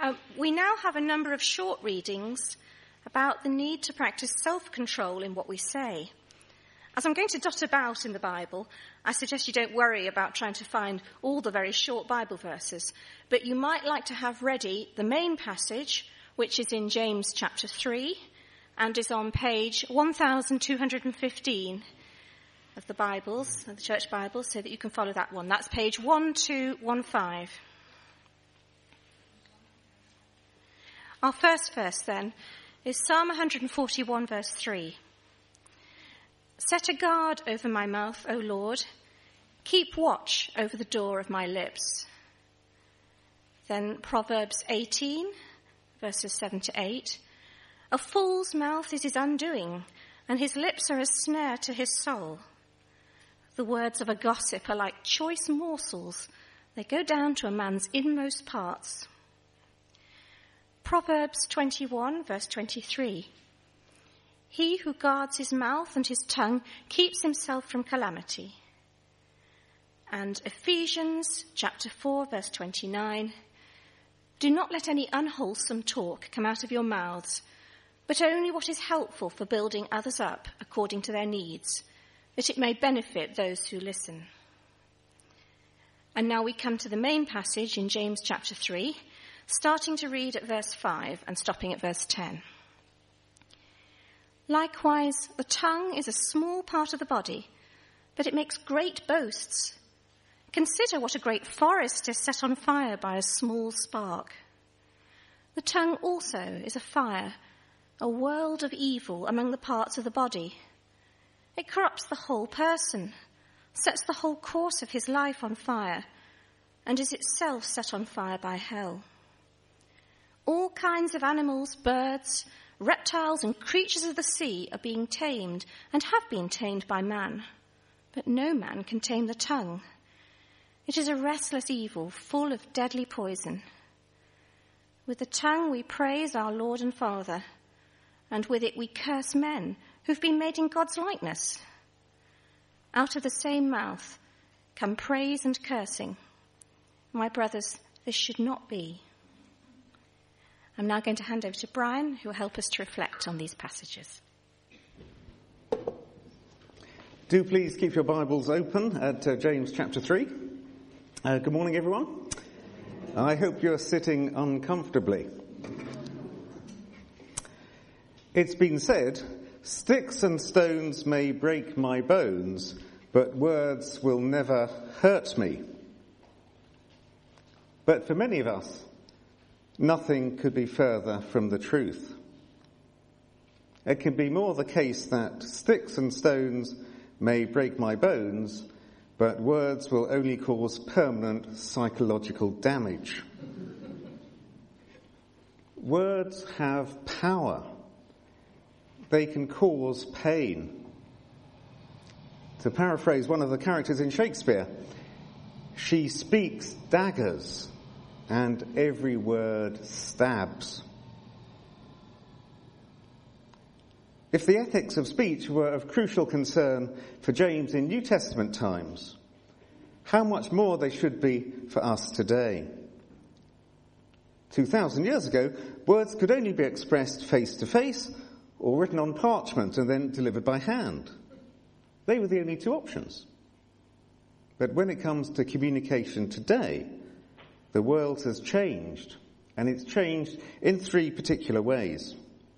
We now have a number of short readings about the need to practice self-control in what we say. As I'm going to dot about in the Bible, I suggest you don't worry about trying to find all the very short Bible verses, but you might like to have ready the main passage, which is in James chapter 3 and is on page 1215 of the Bibles, of the Church Bibles, so that you can follow that one. That's page 1215. Our first verse, then, is Psalm 141, verse 3. Set a guard over my mouth, O Lord. Keep watch over the door of my lips. Then Proverbs 18, verses 7 to 8. A fool's mouth is his undoing, and his lips are a snare to his soul. The words of a gossip are like choice morsels. They go down to a man's inmost parts. Proverbs 21, verse 23. He who guards his mouth and his tongue keeps himself from calamity. And Ephesians chapter 4, verse 29. Do not let any unwholesome talk come out of your mouths, but only what is helpful for building others up according to their needs, that it may benefit those who listen. And now we come to the main passage in James chapter 3, starting to read at verse 5 and stopping at verse 10. Likewise, the tongue is a small part of the body, but it makes great boasts. Consider what a great forest is set on fire by a small spark. The tongue also is a fire, a world of evil among the parts of the body. It corrupts the whole person, sets the whole course of his life on fire, and is itself set on fire by hell. All kinds of animals, birds, reptiles, and creatures of the sea are being tamed and have been tamed by man. But no man can tame the tongue. It is a restless evil, full of deadly poison. With the tongue we praise our Lord and Father, and with it we curse men who've been made in God's likeness. Out of the same mouth come praise and cursing. My brothers, this should not be. I'm now going to hand over to Brian, who will help us to reflect on these passages. Do please keep your Bibles open at James chapter 3. Good morning, everyone. I hope you're sitting uncomfortably. It's been said, sticks and stones may break my bones, but words will never hurt me. But for many of us, nothing could be further from the truth. It can be more the case that sticks and stones may break my bones, but words will only cause permanent psychological damage. Words have power. They can cause pain. To paraphrase one of the characters in Shakespeare, she speaks daggers, and every word stabs. If the ethics of speech were of crucial concern for James in New Testament times, how much more they should be for us today. 2,000 years ago, words could only be expressed face to face or written on parchment and then delivered by hand. They were the only two options. But when it comes to communication today, the world has changed, and it's changed in three particular ways.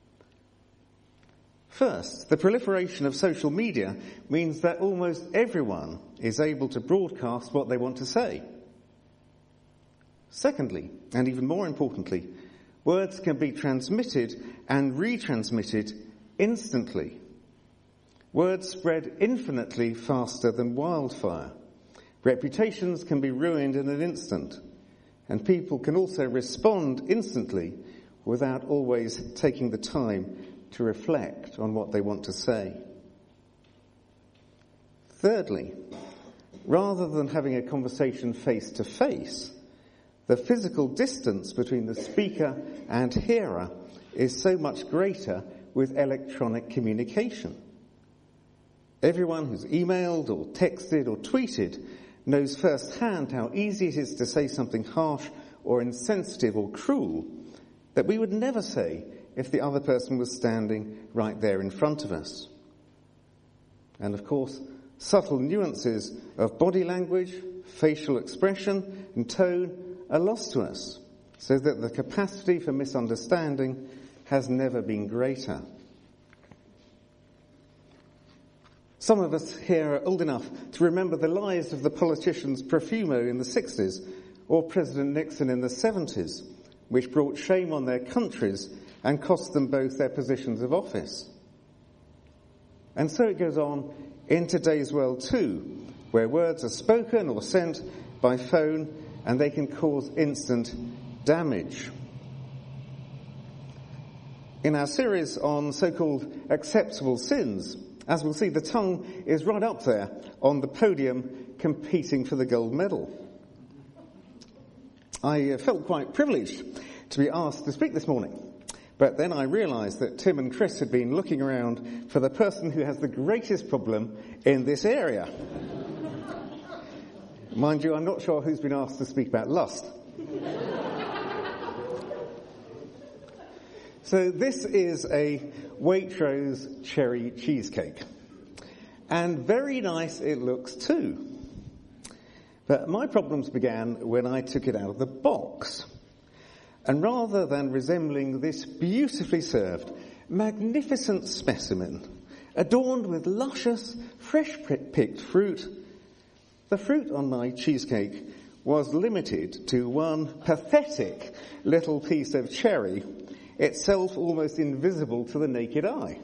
First, the proliferation of social media means that almost everyone is able to broadcast what they want to say. Secondly, and even more importantly, words can be transmitted and retransmitted instantly. Words spread infinitely faster than wildfire. Reputations can be ruined in an instant, and people can also respond instantly without always taking the time to reflect on what they want to say. Thirdly, rather than having a conversation face to face, the physical distance between the speaker and hearer is so much greater with electronic communication. Everyone who's emailed or texted or tweeted knows firsthand how easy it is to say something harsh or insensitive or cruel that we would never say if the other person was standing right there in front of us. And of course, subtle nuances of body language, facial expression and tone are lost to us, so that the capacity for misunderstanding has never been greater. Some of us here are old enough to remember the lies of the politicians Profumo in the 60s or President Nixon in the 70s, which brought shame on their countries and cost them both their positions of office. And so it goes on in today's world too, where words are spoken or sent by phone and they can cause instant damage. In our series on so-called acceptable sins, as we'll see, the tongue is right up there on the podium competing for the gold medal. I felt quite privileged to be asked to speak this morning, but then I realised that Tim and Chris had been looking around for the person who has the greatest problem in this area. Mind you, I'm not sure who's been asked to speak about lust. So this is a Waitrose cherry cheesecake. And very nice it looks too. But my problems began when I took it out of the box. And rather than resembling this beautifully served, magnificent specimen, adorned with luscious, fresh-picked fruit, the fruit on my cheesecake was limited to one pathetic little piece of cherry, itself almost invisible to the naked eye.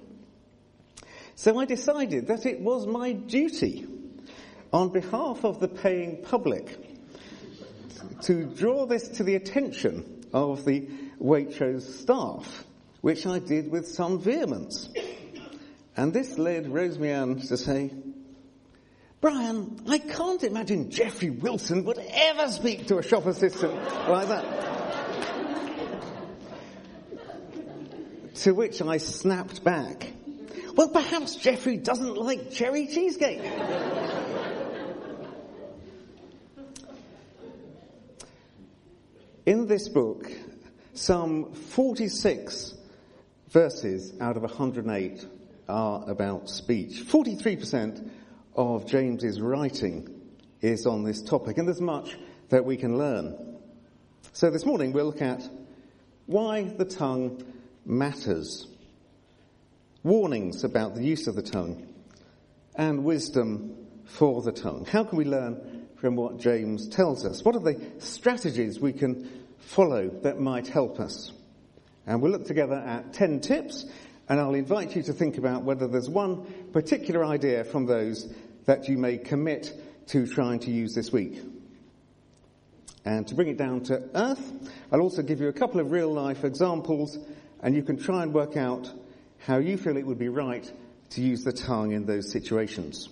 So I decided that it was my duty, on behalf of the paying public, to draw this to the attention of the Waitrose staff, which I did with some vehemence. And this led Rosemarie to say, "Brian, I can't imagine Geoffrey Wilson would ever speak to a shop assistant like that." To which I snapped back, "Well, perhaps Geoffrey doesn't like cherry cheesecake." In this book, some 46 verses out of 108 are about speech. 43% of James's writing is on this topic, and there's much that we can learn. So this morning we'll look at why the tongue matters, warnings about the use of the tongue, and wisdom for the tongue. How can we learn from what James tells us? What are the strategies we can follow that might help us? And we'll look together at 10 tips, and I'll invite you to think about whether there's one particular idea from those that you may commit to trying to use this week. And to bring it down to earth, I'll also give you a couple of real-life examples, and you can try and work out how you feel it would be right to use the tongue in those situations.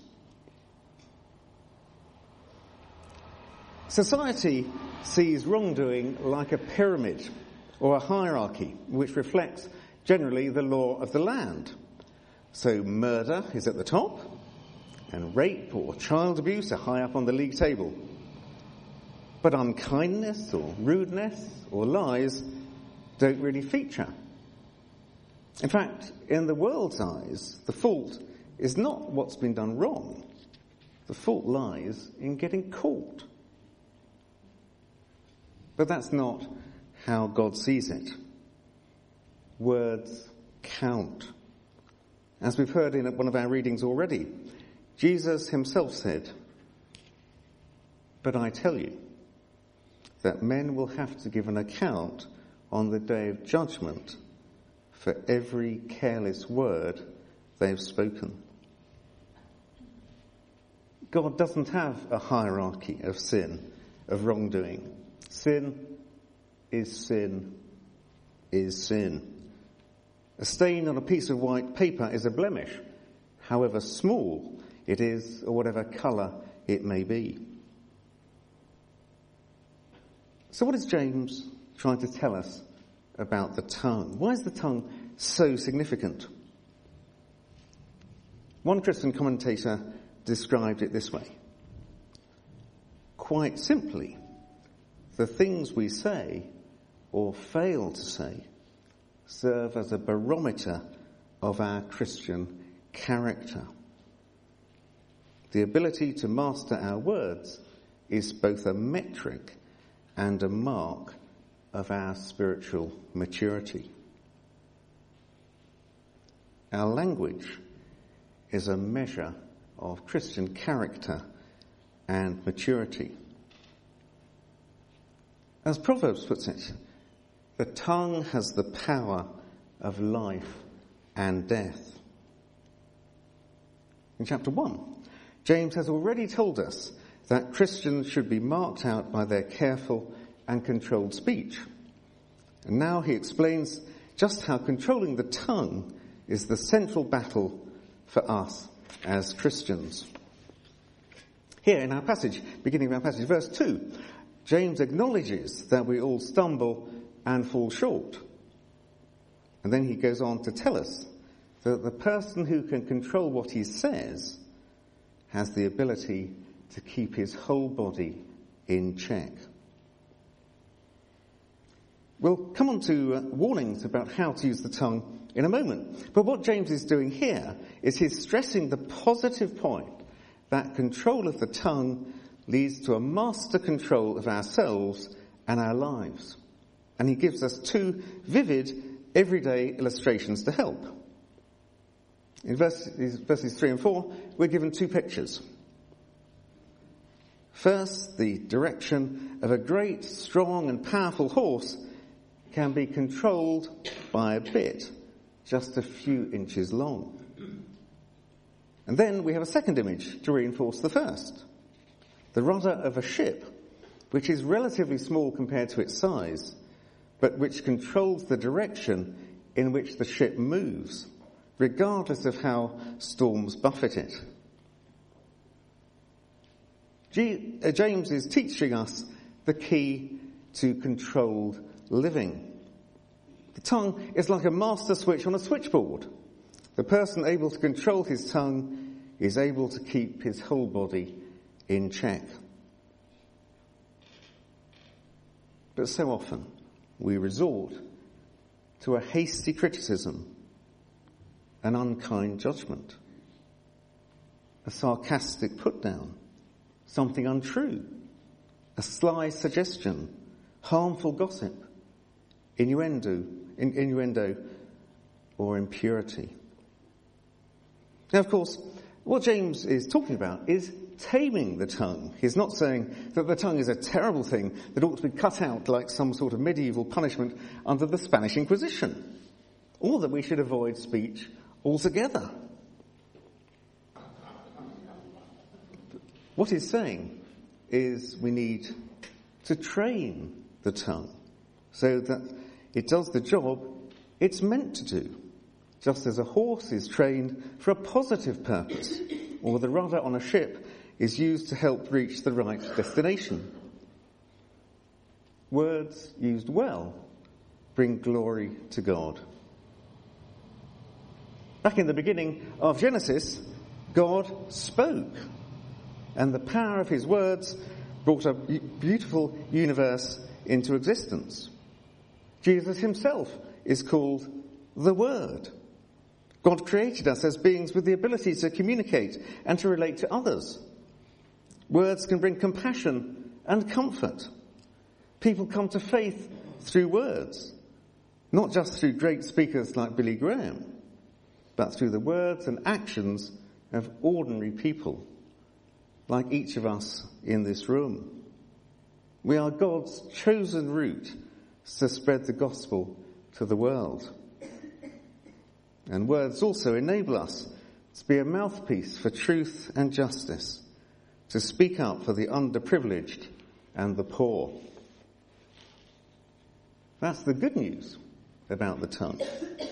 Society sees wrongdoing like a pyramid or a hierarchy, which reflects generally the law of the land. So murder is at the top, and rape or child abuse are high up on the league table. But unkindness or rudeness or lies don't really feature. In fact, in the world's eyes, the fault is not what's been done wrong. The fault lies in getting caught. But that's not how God sees it. Words count. As we've heard in one of our readings already, Jesus himself said, "But I tell you that men will have to give an account on the day of judgment for every careless word they have spoken." God doesn't have a hierarchy of sin, of wrongdoing. Sin is sin is sin. A stain on a piece of white paper is a blemish, however small it is or whatever colour it may be. So what is James trying to tell us about the tongue? Why is the tongue so significant? One Christian commentator described it this way. Quite simply, the things we say or fail to say serve as a barometer of our Christian character. The ability to master our words is both a metric and a mark of our spiritual maturity. Our language is a measure of Christian character and maturity. As Proverbs puts it, the tongue has the power of life and death. In chapter 1, James has already told us that Christians should be marked out by their careful and controlled speech. And now he explains just how controlling the tongue is the central battle for us as Christians. Here in our passage, beginning of our passage, verse 2, James acknowledges that we all stumble and fall short. And then he goes on to tell us that the person who can control what he says has the ability to keep his whole body in check. We'll come on to warnings about how to use the tongue in a moment. But what James is doing here is he's stressing the positive point that control of the tongue leads to a master control of ourselves and our lives. And he gives us two vivid, everyday illustrations to help. In verses 3 and 4, we're given two pictures. First, the direction of a great, strong and powerful horse can be controlled by a bit just a few inches long. And then we have a second image to reinforce the first. The rudder of a ship, which is relatively small compared to its size, but which controls the direction in which the ship moves, regardless of how storms buffet it. James is teaching us the key to controlled living. The tongue is like a master switch on a switchboard. The person able to control his tongue is able to keep his whole body in check. But so often we resort to a hasty criticism, an unkind judgment, a sarcastic put-down, something untrue, a sly suggestion, harmful gossip, innuendo or impurity. Now, of course, what James is talking about is taming the tongue. He's not saying that the tongue is a terrible thing that ought to be cut out like some sort of medieval punishment under the Spanish Inquisition, or that we should avoid speech altogether. What he's saying is we need to train the tongue so that it does the job it's meant to do, just as a horse is trained for a positive purpose, or the rudder on a ship is used to help reach the right destination. Words used well bring glory to God. Back in the beginning of Genesis, God spoke, and the power of his words brought a beautiful universe into existence. Jesus himself is called the Word. God created us as beings with the ability to communicate and to relate to others. Words can bring compassion and comfort. People come to faith through words, not just through great speakers like Billy Graham, but through the words and actions of ordinary people, like each of us in this room. We are God's chosen route to spread the gospel to the world. And words also enable us to be a mouthpiece for truth and justice, to speak up for the underprivileged and the poor. That's the good news about the tongue.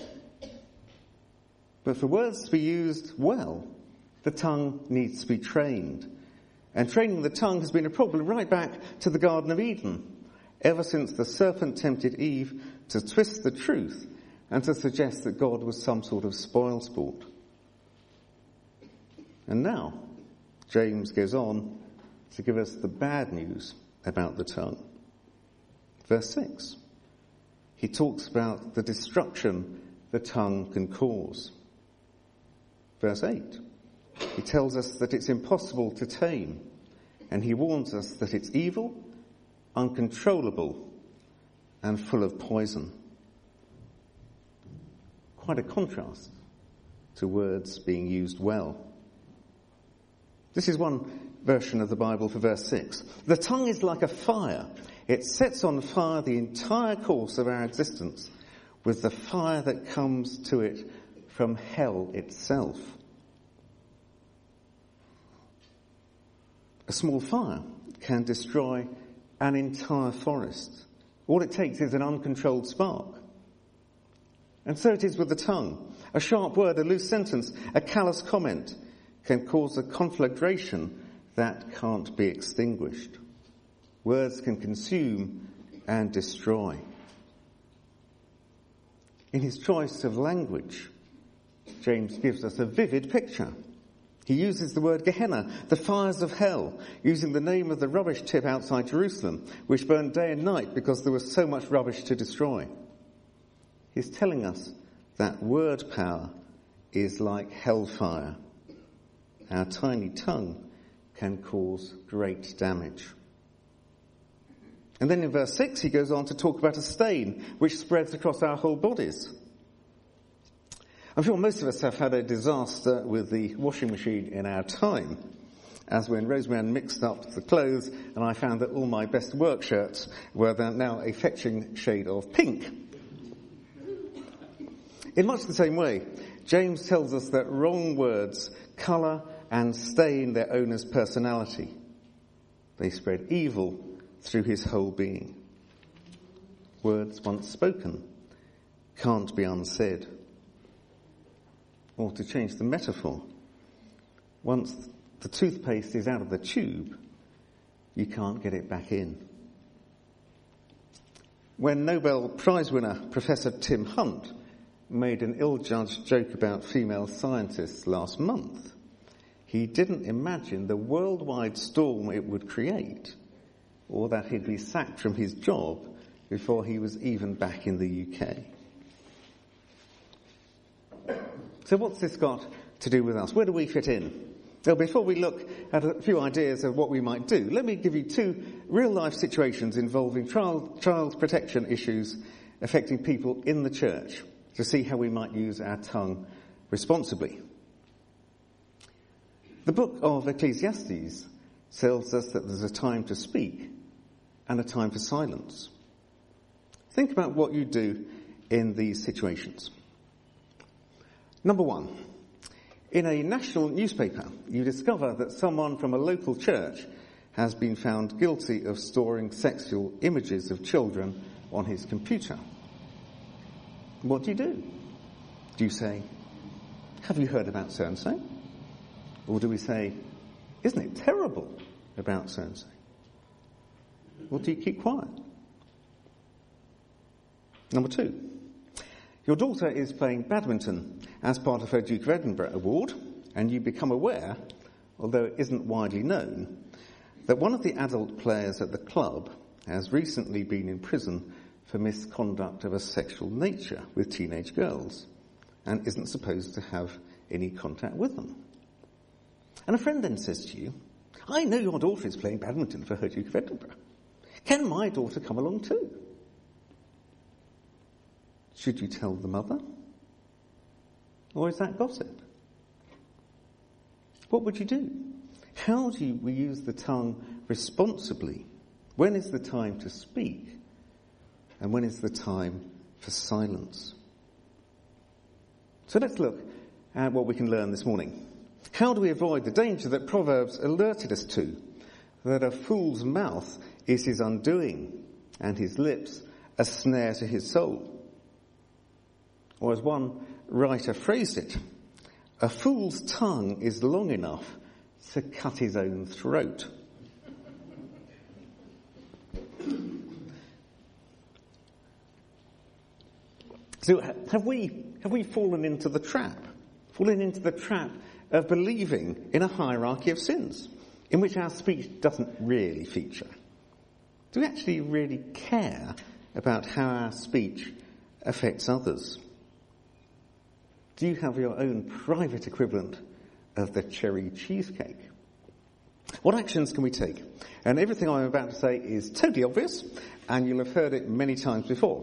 But for words to be used well, the tongue needs to be trained. And training the tongue has been a problem right back to the Garden of Eden, ever since the serpent tempted Eve to twist the truth and to suggest that God was some sort of spoilsport. And now, James goes on to give us the bad news about the tongue. Verse 6. He talks about the destruction the tongue can cause. Verse 8. He tells us that it's impossible to tame, and he warns us that it's evil, uncontrollable, and full of poison. Quite a contrast to words being used well. This is one version of the Bible for verse 6. The tongue is like a fire. It sets on fire the entire course of our existence with the fire that comes to it from hell itself. A small fire can destroy an entire forest. All it takes is an uncontrolled spark. And so it is with the tongue. A sharp word, a loose sentence, a callous comment can cause a conflagration that can't be extinguished. Words can consume and destroy. In his choice of language, James gives us a vivid picture. He uses the word Gehenna, the fires of hell, using the name of the rubbish tip outside Jerusalem, which burned day and night because there was so much rubbish to destroy. He's telling us that word power is like hellfire. Our tiny tongue can cause great damage. And then in verse 6 he goes on to talk about a stain which spreads across our whole bodies. I'm sure most of us have had a disaster with the washing machine in our time, as when Roseman mixed up the clothes and I found that all my best work shirts were now a fetching shade of pink. In much the same way, James tells us that wrong words colour and stain their owner's personality. They spread evil through his whole being. Words once spoken can't be unsaid. Or to change the metaphor, once the toothpaste is out of the tube, you can't get it back in. When Nobel Prize winner Professor Tim Hunt made an ill-judged joke about female scientists last month, he didn't imagine the worldwide storm it would create, or that he'd be sacked from his job before he was even back in the UK. So what's this got to do with us? Where do we fit in? Well, before we look at a few ideas of what we might do, let me give you two real-life situations involving child protection issues affecting people in the church to see how we might use our tongue responsibly. The book of Ecclesiastes tells us that there's a time to speak and a time for silence. Think about what you do in these situations. Number one, in a national newspaper, you discover that someone from a local church has been found guilty of storing sexual images of children on his computer. What do? Do you say, have you heard about so-and-so? Or do we say, isn't it terrible about so-and-so? Or do you keep quiet? Number two, your daughter is playing badminton as part of her Duke of Edinburgh award, and you become aware, although it isn't widely known, that one of the adult players at the club has recently been in prison for misconduct of a sexual nature with teenage girls and isn't supposed to have any contact with them. And a friend then says to you, I know your daughter is playing badminton for her Duke of Edinburgh. Can my daughter come along too? Should you tell the mother? Or is that gossip? What would you do? How do we use the tongue responsibly? When is the time to speak? And when is the time for silence? So let's look at what we can learn this morning. How do we avoid the danger that Proverbs alerted us to, that a fool's mouth is his undoing, and his lips a snare to his soul? Or as one writer phrased it, a fool's tongue is long enough to cut his own throat. So have we fallen into the trap? Fallen into the trap of believing in a hierarchy of sins, in which our speech doesn't really feature? Do we actually really care about how our speech affects others? Do you have your own private equivalent of the cherry cheesecake? What actions can we take? And everything I'm about to say is totally obvious, and you'll have heard it many times before.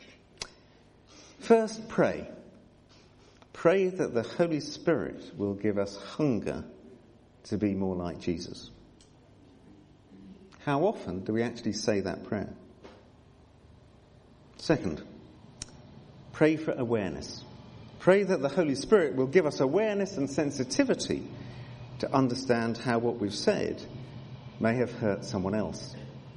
First, pray. Pray that the Holy Spirit will give us hunger to be more like Jesus. How often do we actually say that prayer? Second, pray for awareness. Pray that the Holy Spirit will give us awareness and sensitivity to understand how what we've said may have hurt someone else.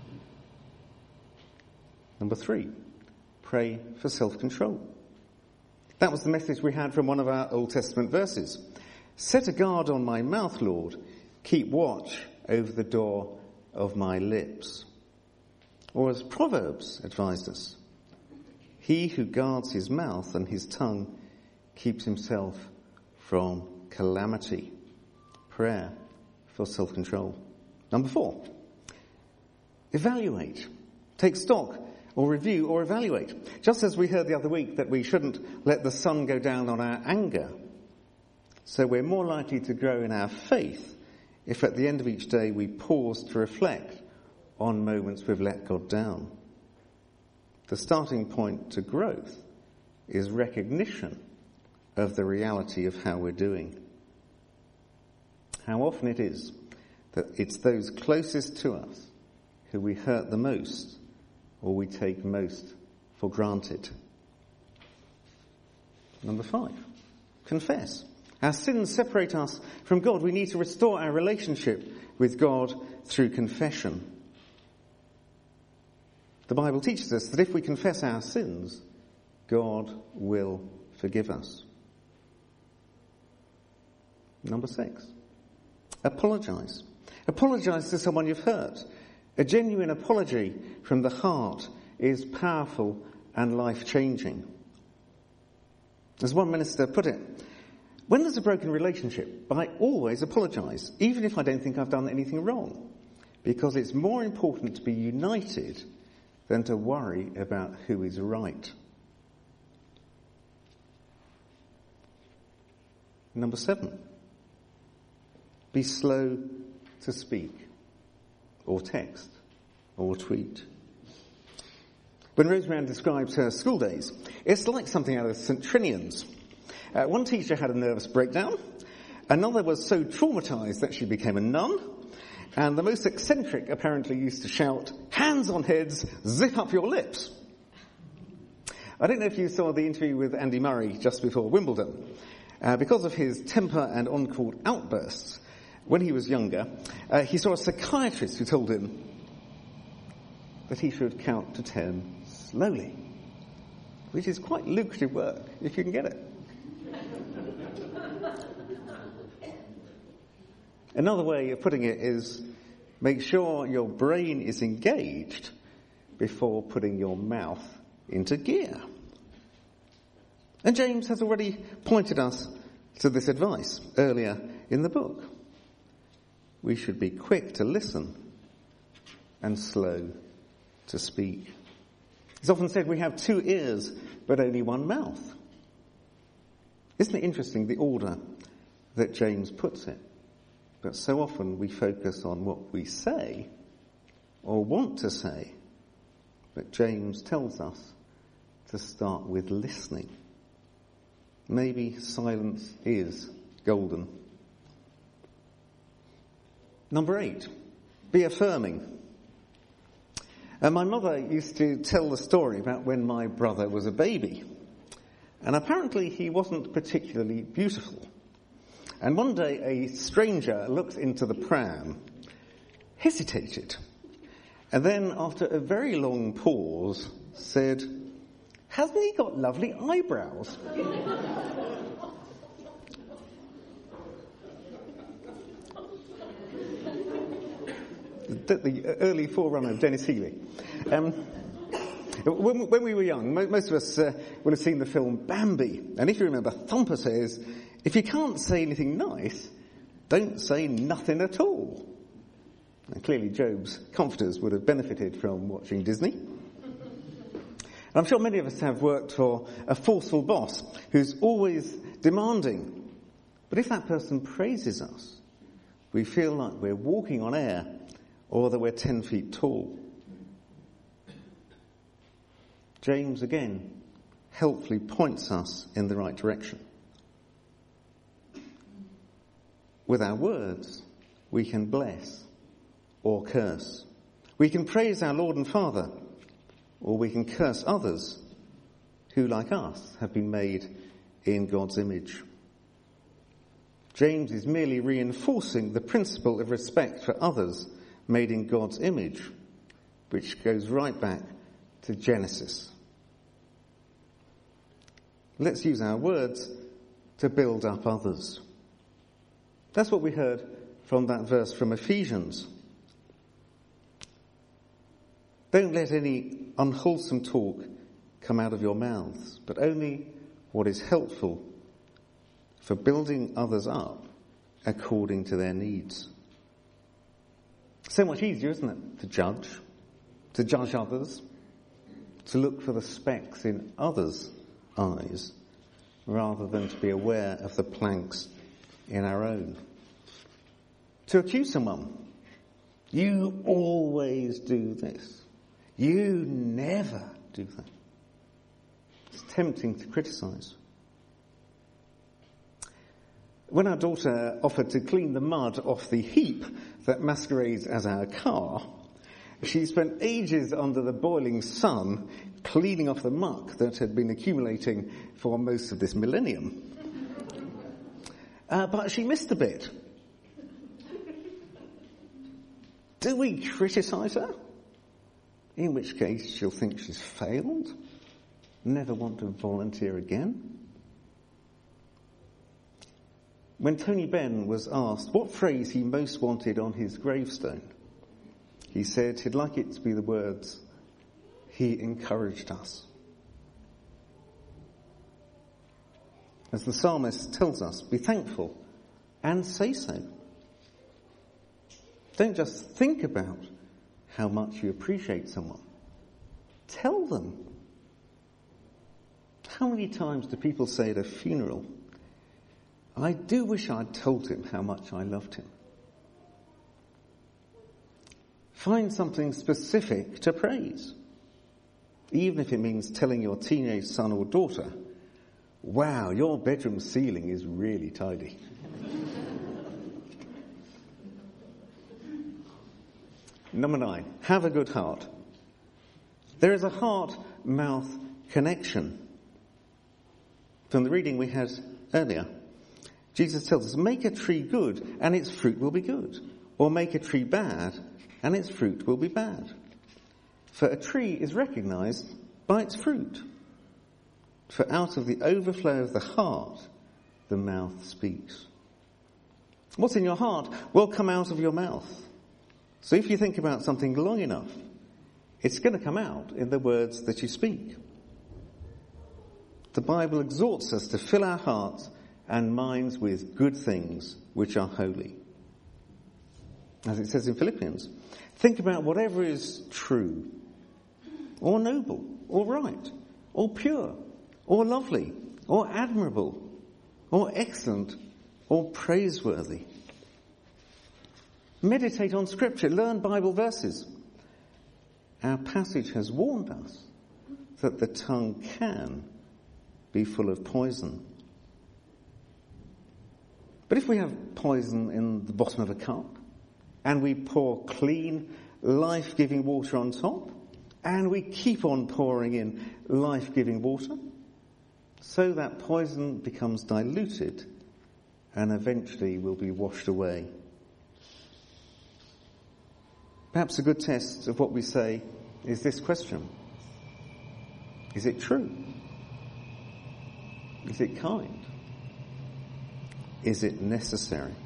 Number 3, pray for self-control. That was the message we had from one of our Old Testament verses. Set a guard on my mouth, Lord. Keep watch over the door of my lips. Or as Proverbs advised us, he who guards his mouth and his tongue keeps himself from calamity. Prayer for self-control. Number 4, evaluate. Take stock or review or evaluate. Just as we heard the other week that we shouldn't let the sun go down on our anger, so we're more likely to grow in our faith if at the end of each day we pause to reflect on moments we've let God down. The starting point to growth is recognition of the reality of how we're doing. How often it is that it's those closest to us who we hurt the most or we take most for granted. Number 5, confess. Our sins separate us from God. We need to restore our relationship with God through confession. The Bible teaches us that if we confess our sins, God will forgive us. Number 6, apologize. Apologize to someone you've hurt. A genuine apology from the heart is powerful and life-changing. As one minister put it, when there's a broken relationship, I always apologise, even if I don't think I've done anything wrong, because it's more important to be united than to worry about who is right. Number 7, be slow to speak, or text, or tweet. When Rosemary describes her school days, it's like something out of St. Trinian's. One teacher had a nervous breakdown, another was so traumatised that she became a nun, and the most eccentric apparently used to shout, "Hands on heads, zip up your lips." I don't know if you saw the interview with Andy Murray just before Wimbledon. Because of his temper and on-court outbursts, when he was younger, he saw a psychiatrist who told him that he should count to 10 slowly, which is quite lucrative work if you can get it. Another way of putting it is make sure your brain is engaged before putting your mouth into gear. And James has already pointed us to this advice earlier in the book. We should be quick to listen and slow to speak. It's often said we have 2 ears but only 1 mouth. Isn't it interesting the order that James puts it? But so often we focus on what we say or want to say. But James tells us to start with listening. Maybe silence is golden. Number 8, be affirming. My mother used to tell the story about when my brother was a baby. And apparently he wasn't particularly beautiful. And one day a stranger looked into the pram, hesitated, and then after a very long pause said, "Hasn't he got lovely eyebrows?" The early forerunner of Dennis Healy. When we were young, most of us would have seen the film Bambi. And if you remember, Thumper says, if you can't say anything nice, don't say nothing at all. And clearly Job's comforters would have benefited from watching Disney. And I'm sure many of us have worked for a forceful boss who's always demanding. But if that person praises us, we feel like we're walking on air or that we're 10 feet tall. James again helpfully points us in the right direction. With our words, we can bless or curse. We can praise our Lord and Father, or we can curse others who, like us, have been made in God's image. James is merely reinforcing the principle of respect for others made in God's image, which goes right back to Genesis. Let's use our words to build up others. That's what we heard from that verse from Ephesians. Don't let any unwholesome talk come out of your mouths, but only what is helpful for building others up according to their needs. So much easier, isn't it, to judge others, to look for the specks in others' eyes, rather than to be aware of the planks in our own. To accuse someone, you always do this. You never do that. It's tempting to criticize. When our daughter offered to clean the mud off the heap that masquerades as our car, she spent ages under the boiling sun cleaning off the muck that had been accumulating for most of this millennium. But she missed a bit. Do we criticize her? In which case she'll think she's failed, never want to volunteer again. When Tony Benn was asked what phrase he most wanted on his gravestone, he said he'd like it to be the words, "He encouraged us." As the psalmist tells us, be thankful and say so. Don't just think about how much you appreciate someone. Tell them. How many times do people say at a funeral, "I do wish I'd told him how much I loved him"? Find something specific to praise, even if it means telling your teenage son or daughter, "Wow, your bedroom ceiling is really tidy." Number 9, have a good heart. There is a heart-mouth connection. From the reading we had earlier, Jesus tells us, make a tree good and its fruit will be good, or make a tree bad and its fruit will be bad. For a tree is recognized by its fruit. For out of the overflow of the heart, the mouth speaks. What's in your heart will come out of your mouth. So if you think about something long enough, it's going to come out in the words that you speak. The Bible exhorts us to fill our hearts and minds with good things which are holy. As it says in Philippians, think about whatever is true, or noble, or right, or pure, or lovely, or admirable, or excellent, or praiseworthy. Meditate on Scripture, learn Bible verses. Our passage has warned us that the tongue can be full of poison. But if we have poison in the bottom of a cup, and we pour clean, life-giving water on top, and we keep on pouring in life-giving water, so that poison becomes diluted and eventually will be washed away. Perhaps a good test of what we say is this question. Is it true? Is it kind? Is it necessary?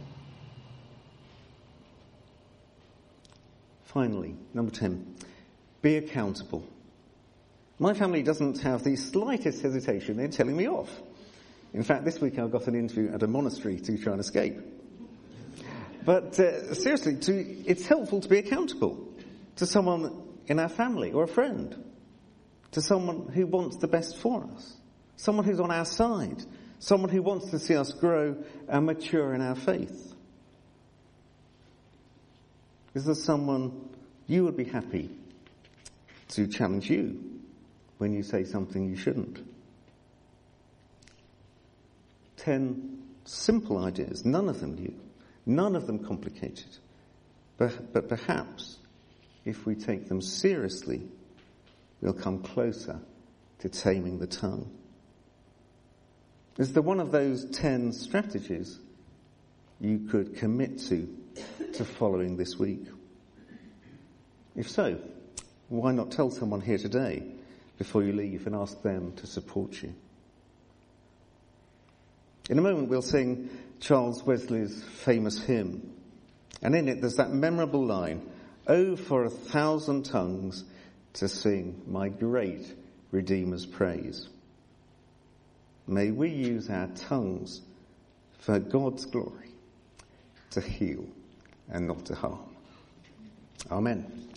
Finally, number 10, be accountable. My family doesn't have the slightest hesitation in telling me off. In fact, this week I got an interview at a monastery to try and escape. But seriously, it's helpful to be accountable to someone in our family or a friend, to someone who wants the best for us, someone who's on our side, someone who wants to see us grow and mature in our faith. Is there someone you would be happy to challenge you when you say something you shouldn't? 10 simple ideas, none of them new, none of them complicated. But perhaps if we take them seriously, we'll come closer to taming the tongue. Is there one of those 10 strategies you could commit to following this week? If so, why not tell someone here today before you leave and ask them to support you? In a moment we'll sing Charles Wesley's famous hymn, and in it there's that memorable line, "Oh, for 1,000 tongues to sing my great Redeemer's praise." May we use our tongues for God's glory, to heal and not to harm. Amen.